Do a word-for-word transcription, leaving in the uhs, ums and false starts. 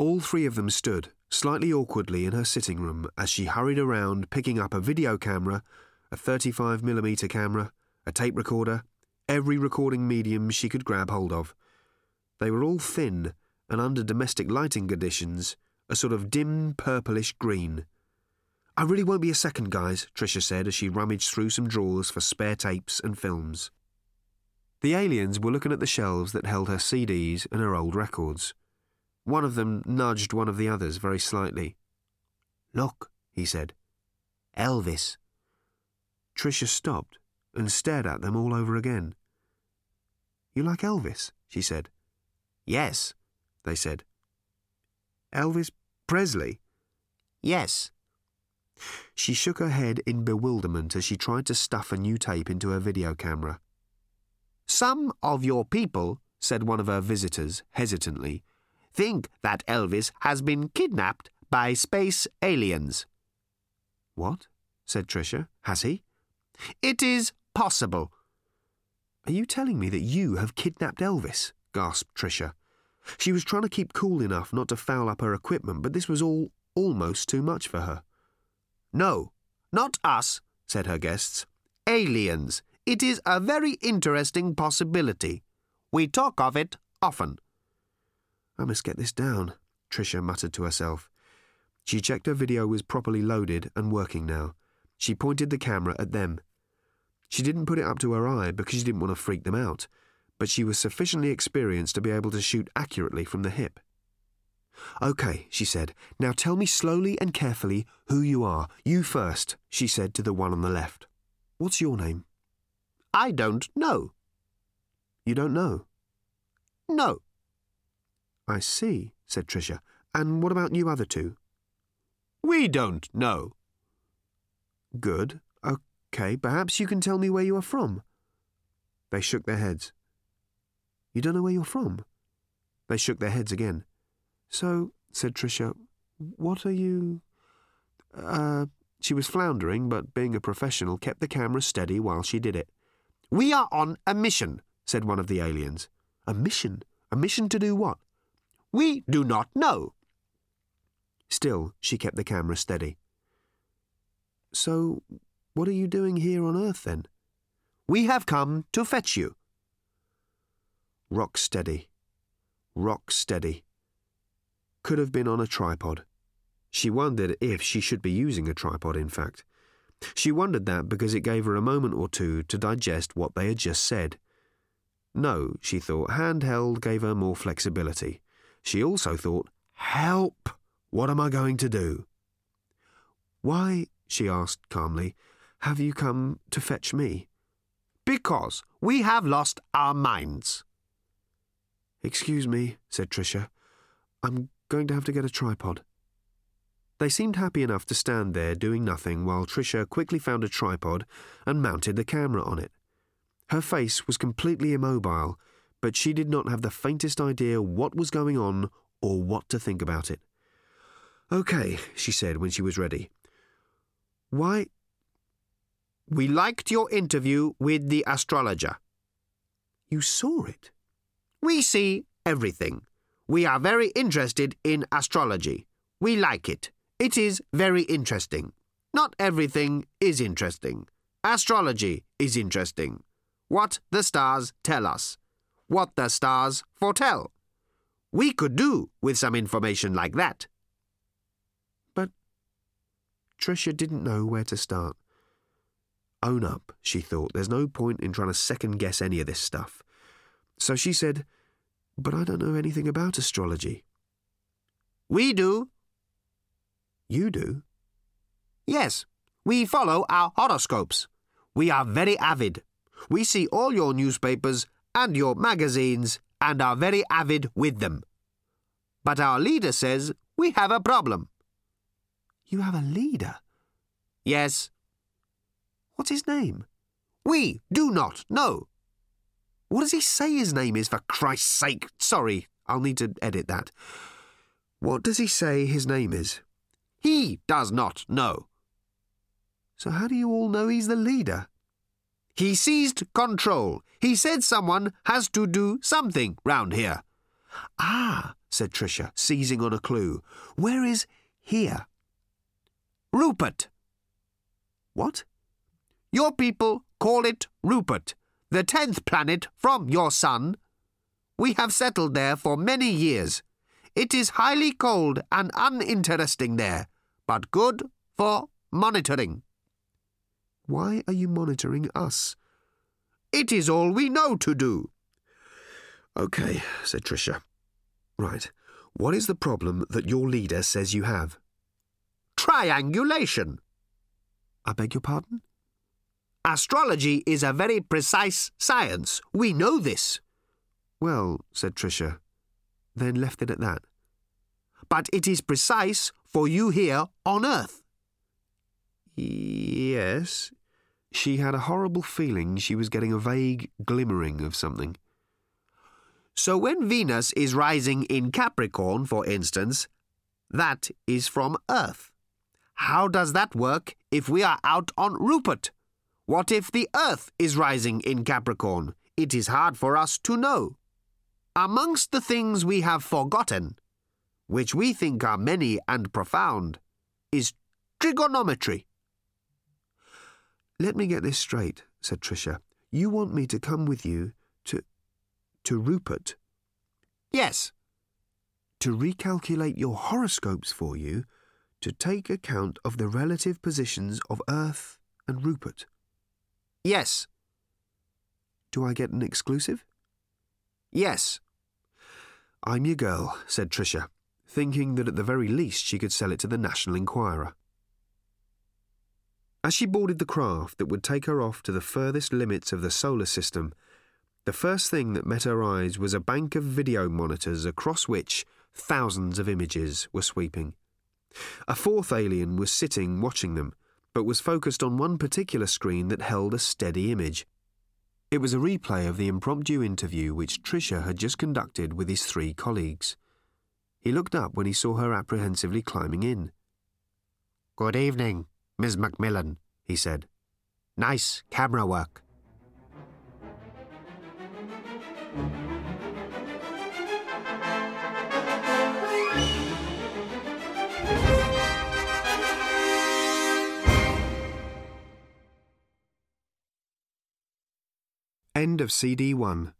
All three of them stood, slightly awkwardly, in her sitting room as she hurried around picking up a video camera, a thirty-five millimeter camera, a tape recorder, every recording medium she could grab hold of. They were all thin and, under domestic lighting conditions, a sort of dim purplish green. "I really won't be a second, guys," Tricia said as she rummaged through some drawers for spare tapes and films. The aliens were looking at the shelves that held her C Ds and her old records. One of them nudged one of the others very slightly. "Look," he said. "Elvis." Tricia stopped and stared at them all over again. "You like Elvis?" she said. "Yes," they said. "Elvis Presley?" "Yes." She shook her head in bewilderment as she tried to stuff a new tape into her video camera. "Some of your people," said one of her visitors hesitantly, "think that Elvis has been kidnapped by space aliens." "What?" said Tricia. "Has he?" "It is possible." "Are you telling me that you have kidnapped Elvis?" gasped Tricia. She was trying to keep cool enough not to foul up her equipment, but this was all almost too much for her. "No, not us," said her guests. "Aliens. It is a very interesting possibility. We talk of it often." "I must get this down," Tricia muttered to herself. She checked her video was properly loaded and working now. She pointed the camera at them. She didn't put it up to her eye because she didn't want to freak them out, but she was sufficiently experienced to be able to shoot accurately from the hip. "Okay," she said. "Now tell me slowly and carefully who you are. You first," she said to the one on the left. "What's your name?" "I don't know." "You don't know?" "No." "I see," said Tricia. "And what about you other two?" "We don't know." "Good. Okay, perhaps you can tell me where you are from." They shook their heads. "You don't know where you're from?" They shook their heads again. "So," said Tricia, "what are you—" Uh, she was floundering, but being a professional, kept the camera steady while she did it. "We are on a mission," said one of the aliens. "A mission? A mission to do what?" "We do not know." Still, she kept the camera steady. "So, what are you doing here on Earth, then?" "We have come to fetch you." Rock steady. Rock steady. Could have been on a tripod. She wondered if she should be using a tripod, in fact. She wondered that because it gave her a moment or two to digest what they had just said. No, she thought, handheld gave her more flexibility. She also thought, help! What am I going to do? "Why," she asked calmly, "have you come to fetch me?" "Because we have lost our minds." "Excuse me," said Tricia. "I'm going to have to get a tripod." They seemed happy enough to stand there doing nothing while Tricia quickly found a tripod and mounted the camera on it. Her face was completely immobile, but she did not have the faintest idea what was going on or what to think about it. "Okay," she said when she was ready. "Why—" "We liked your interview with the astrologer." "You saw it?" "We see everything. We are very interested in astrology. We like it. It is very interesting. Not everything is interesting. Astrology is interesting. What the stars tell us. What the stars foretell. We could do with some information like that." But Tricia didn't know where to start. Own up, she thought. There's no point in trying to second-guess any of this stuff. So she said, "But I don't know anything about astrology." "We do." "You do?" "Yes, we follow our horoscopes. We are very avid. We see all your newspapers and your magazines and are very avid with them. But our leader says we have a problem." "You have a leader?" "Yes." "What's his name?" "We do not know." "What does he say his name is, for Christ's sake?" Sorry, I'll need to edit that. "What does he say his name is?" "He does not know." "So how do you all know he's the leader?" "He seized control. He said someone has to do something round here. Ah, said Tricia, seizing on a clue. Where is here? Rupert. What? Your people call it Rupert, the tenth planet from your sun. We have settled there for many years. It is highly cold and uninteresting there, but good for monitoring. Why are you monitoring us? It is all we know to do. OK, said Tricia. Right. What is the problem that your leader says you have? Triangulation. I beg your pardon? Astrology is a very precise science. We know this. Well, said Tricia, then left it at that. But it is precise for you here on Earth. Yes. She had a horrible feeling she was getting a vague glimmering of something. So when Venus is rising in Capricorn, for instance, that is from Earth. How does that work if we are out on Rupert? What if the Earth is rising in Capricorn? It is hard for us to know. Amongst the things we have forgotten, which we think are many and profound, is trigonometry. Let me get this straight, said Tricia. You want me to come with you to... to Rupert? Yes. To recalculate your horoscopes for you, to take account of the relative positions of Earth and Rupert? Yes. Do I get an exclusive? Yes. I'm your girl, said Tricia, thinking that at the very least she could sell it to the National Enquirer. As she boarded the craft that would take her off to the furthest limits of the solar system, the first thing that met her eyes was a bank of video monitors across which thousands of images were sweeping. A fourth alien was sitting watching them, but was focused on one particular screen that held a steady image. It was a replay of the impromptu interview which Tricia had just conducted with his three colleagues. He looked up when he saw her apprehensively climbing in. "Good evening, Miss Macmillan," he said. "Nice camera work." End of C D one.